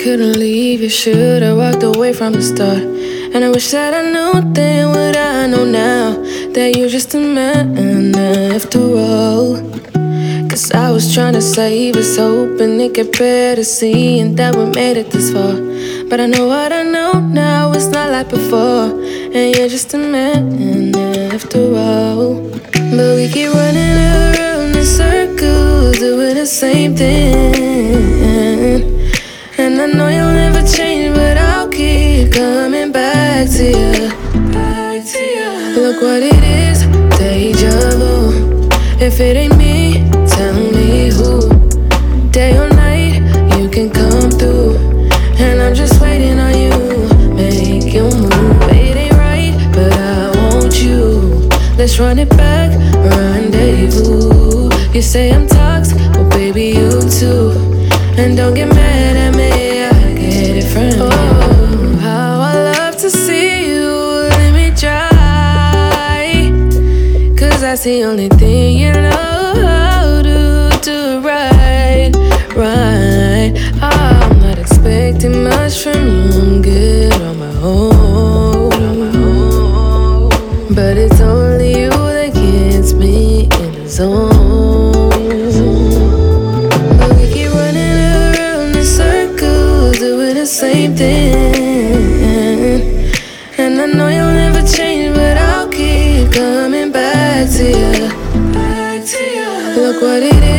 couldn't leave, you should have walked away from the start. And I wish that I knew then what I know now, that you're just a man after all. Cause I was trying to save us, hoping it get better, seeing that we made it this far. But I know what I know now, it's not like before, and you're just a man after all. But we keep running around in circles, doing the same thing. And I know you'll never change, but I'll keep coming back to you. Look what it is, deja vu. If it ain't me, tell me who. Day or night, you can come through, and I'm just waiting on you. Make your move. It ain't right, but I want you. Let's run it back, rendezvous. You say I'm toxic, well baby you too. And don't get mad at me, I get it from you. Oh, how I love to see you, let me try. Cause that's the only thing you know how to do right, right. I'm not expecting much from you, I'm good on my own. But it's only you that gets me in the zone. Same thing. And I know you'll never change, but I'll keep coming back to you. Look what it is.